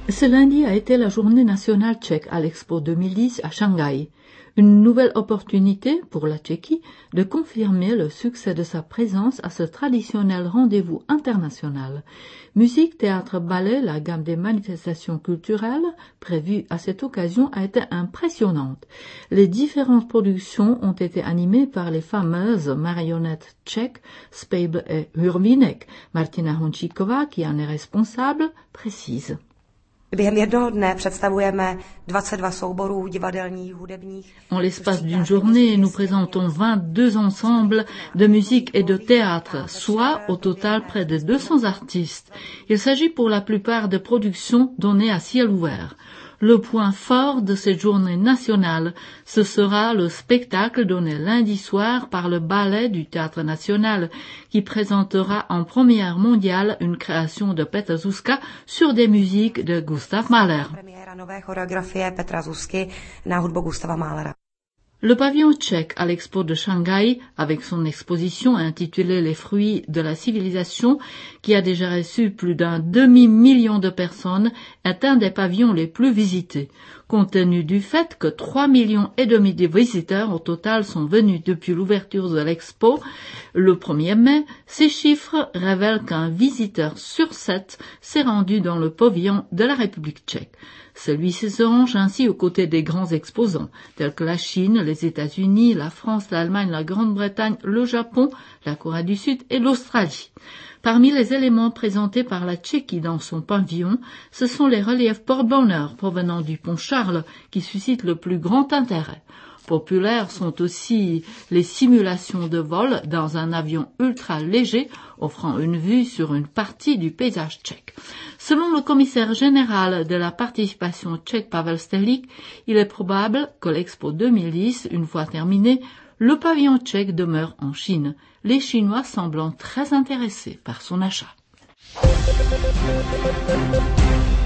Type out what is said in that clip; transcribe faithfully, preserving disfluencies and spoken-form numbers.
Ce lundi a été la journée nationale tchèque à l'Expo deux mille dix à Shanghai. Une nouvelle opportunité pour la Tchéquie de confirmer le succès de sa présence à ce traditionnel rendez-vous international. Musique, théâtre, ballet, la gamme des manifestations culturelles prévues à cette occasion a été impressionnante. Les différentes productions ont été animées par les fameuses marionnettes tchèques Spejbl et Hurvínek. Martina Hončíková, qui en est responsable, précise. En l'espace d'une journée, nous présentons vingt-deux ensembles de musique et de théâtre, soit au total près de deux cents artistes. Il s'agit pour la plupart de productions données à ciel ouvert. Le point fort de cette journée nationale, ce sera le spectacle donné lundi soir par le ballet du Théâtre national, qui présentera en première mondiale une création de Petr Zuzka sur des musiques de Gustav Mahler. Le pavillon tchèque à l'Expo de Shanghai, avec son exposition intitulée Les fruits de la civilisation, qui a déjà reçu plus d'un demi-million de personnes, est un des pavillons les plus visités, compte tenu du fait que trois millions et demi de visiteurs au total sont venus depuis l'ouverture de l'Expo le premier mai. Ces chiffres révèlent qu'un visiteur sur sept s'est rendu dans le pavillon de la République tchèque. Celui-ci se range ainsi aux côtés des grands exposants, tels que la Chine, les États-Unis, la France, l'Allemagne, la Grande-Bretagne, le Japon, la Corée du Sud et l'Australie. Parmi les éléments présentés par la Tchéquie dans son pavillon, ce sont les reliefs porte-bonheur provenant du pont Charles qui suscitent le plus grand intérêt. Populaires sont aussi les simulations de vol dans un avion ultra léger offrant une vue sur une partie du paysage tchèque. Selon le commissaire général de la participation tchèque Pavel Stehlík, il est probable que l'Expo deux mille dix, une fois terminée, le pavillon tchèque demeure en Chine, les Chinois semblant très intéressés par son achat.